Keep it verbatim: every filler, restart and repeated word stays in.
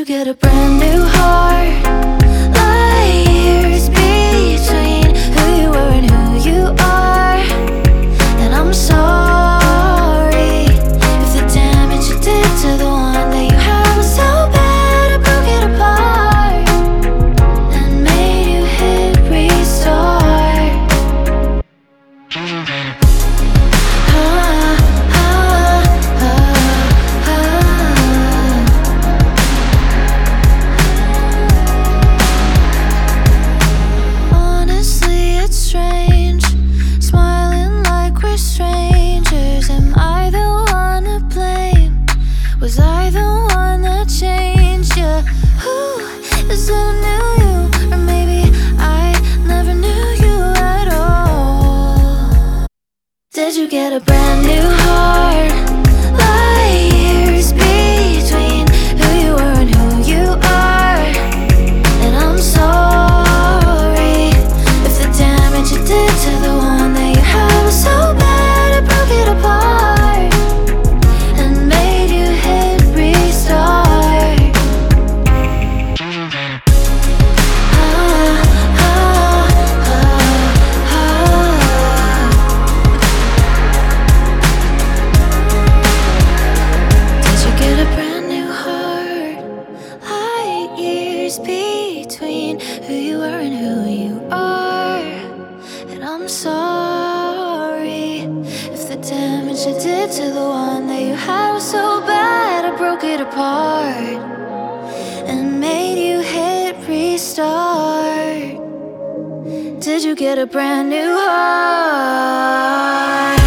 get a brand new heart? Light years between who you were and who you are. And I'm sorry if the damage you did to the one that you had was so bad I broke it apart and made you hit restart. Was I the one that changed you? Who is that I knew you? Or maybe I never knew you at all. Did you get a brand new heart? Light years between who you were and who you are. And I'm sorry if the damage you did to the one that you had was so bad I broke it apart. Between who you were and who you are. And I'm sorry if the damage I did to the one that you had was so bad I broke it apart and made you hit restart. Did you get a brand new heart?